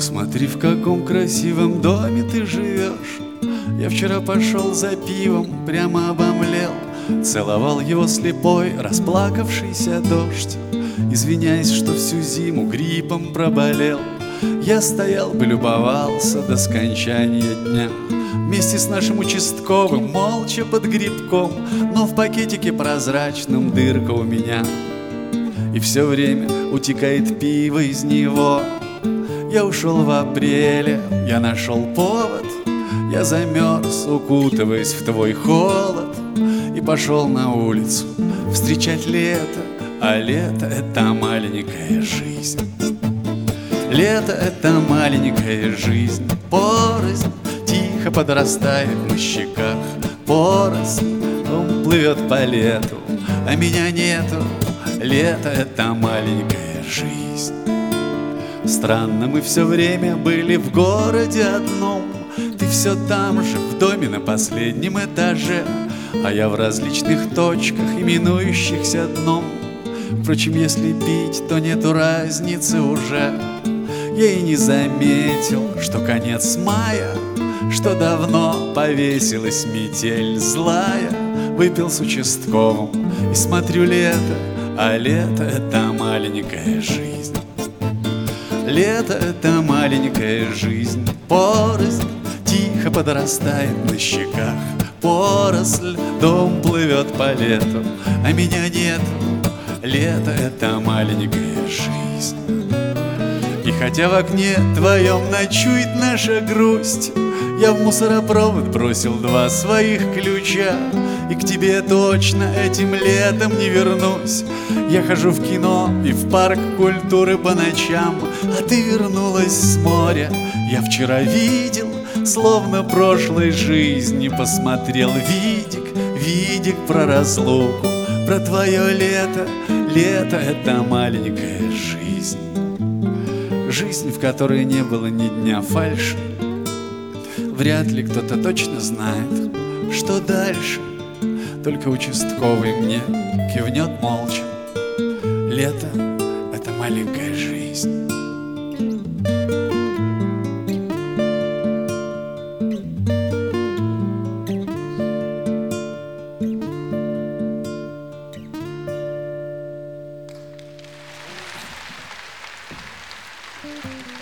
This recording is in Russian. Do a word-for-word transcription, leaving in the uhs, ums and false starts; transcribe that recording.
Посмотри, в каком красивом доме ты живешь. Я вчера пошел за пивом, прямо обомлел. Целовал его слепой, расплакавшийся дождь, извиняясь, что всю зиму гриппом проболел. Я стоял бы, любовался до скончания дня вместе с нашим участковым, молча под грибком, но в пакетике прозрачном дырка у меня, и все время утекает пиво из него. Я ушел в апреле, я нашел повод, я замерз, укутываясь в твой холод, и пошел на улицу встречать лето. А лето — это маленькая жизнь. Лето — это маленькая жизнь. Порознь тихо подрастает на щеках. Порознь, он плывет по лету, а меня нету. Лето — это маленькая жизнь. Странно, мы все время были в городе одном. Ты все там же, в доме на последнем этаже, а я в различных точках, именующихся дном. Впрочем, если пить, то нету разницы уже. Я и не заметил, что конец мая, что давно повесилась метель злая. Выпил с участковым и смотрю лето, а лето — это маленькая жизнь. Лето — это маленькая жизнь. Порознь тихо подрастает на щеках. Поросль, дом плывет по лету, а меня нет. Лето — это маленькая жизнь. И хотя в окне твоем ночует наша грусть, я в мусоропровод бросил два своих ключа, и к тебе точно этим летом не вернусь. Я хожу в кино и в парк культуры по ночам, а ты вернулась с моря. Я вчера видел, словно прошлой жизни посмотрел видик, видик про разлуку, про твое лето. Лето — это маленькая жизнь. Жизнь, в которой не было ни дня фальши. Вряд ли кто-то точно знает, что дальше. Только участковый мне кивнет молча. Лето — это маленькая жизнь. Thank you.